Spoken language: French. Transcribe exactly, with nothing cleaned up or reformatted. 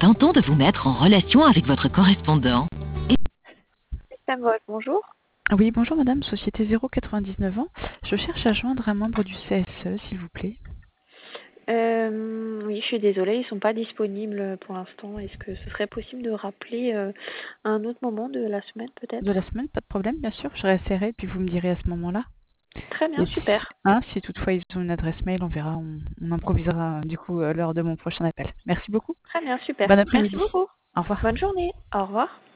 Tentons de vous mettre en relation avec votre correspondant. Système Volt, bonjour. Oui, bonjour madame, société zéro quatre-vingt-dix-neuf ans. Je cherche à joindre un membre du C S E, s'il vous plaît. Euh, oui, je suis désolée, ils ne sont pas disponibles pour l'instant. Est-ce que ce serait possible de rappeler euh, à un autre moment de la semaine peut-être? De la semaine, pas de problème, bien sûr. Je réessayerai, puis vous me direz à ce moment-là. Très bien, Et super. si, hein, si toutefois ils ont une adresse mail, on verra, on, on improvisera du coup euh, lors de mon prochain appel. Merci beaucoup. Très bien, super. Bon Merci après-midi. beaucoup. Au revoir. Bonne journée. Au revoir.